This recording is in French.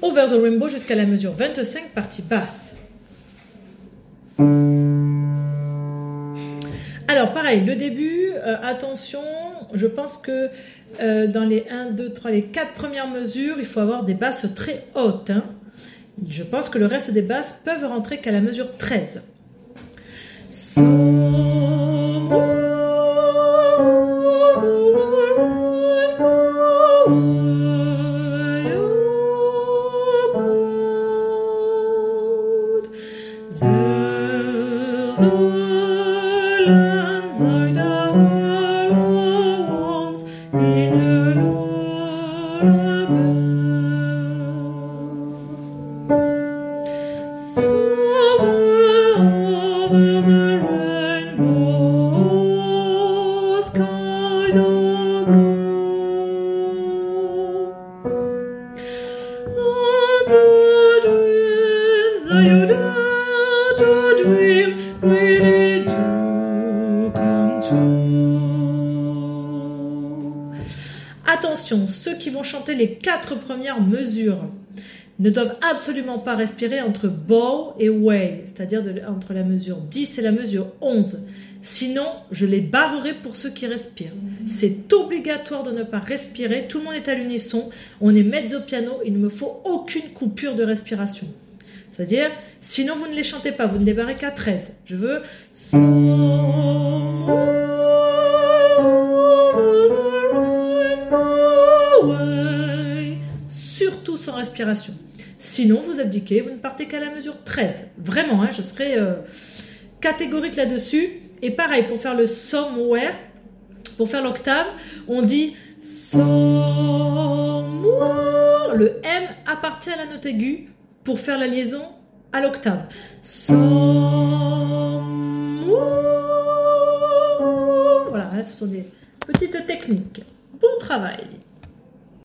Over the Rainbow jusqu'à la mesure 25, partie basse. Alors pareil, le début, attention, je pense que dans les 1, 2, 3, les 4 premières mesures, il faut avoir des basses très hautes. Hein. Je pense que le reste des basses peuvent rentrer qu'à la mesure 13. Attention, ceux qui vont chanter les 4 premières mesures ne doivent absolument pas respirer entre bow et way, c'est-à-dire entre la mesure 10 et la mesure 11. Sinon, je les barrerai pour ceux qui respirent. C'est obligatoire de ne pas respirer, tout le monde est à l'unisson, on est mezzo piano, il ne me faut aucune coupure de respiration. C'est-à-dire, sinon vous ne les chantez pas, vous ne débarrez qu'à 13. Je veux... Surtout sans respiration. Sinon, vous abdiquez, vous ne partez qu'à la mesure 13. Vraiment, hein, je serai catégorique là-dessus. Et pareil, pour faire le somewhere, pour faire l'octave, on dit somewhere. Le M appartient à la note aiguë pour faire la liaison à l'octave. Somewhere. Voilà, ce sont des petites techniques. Bon travail.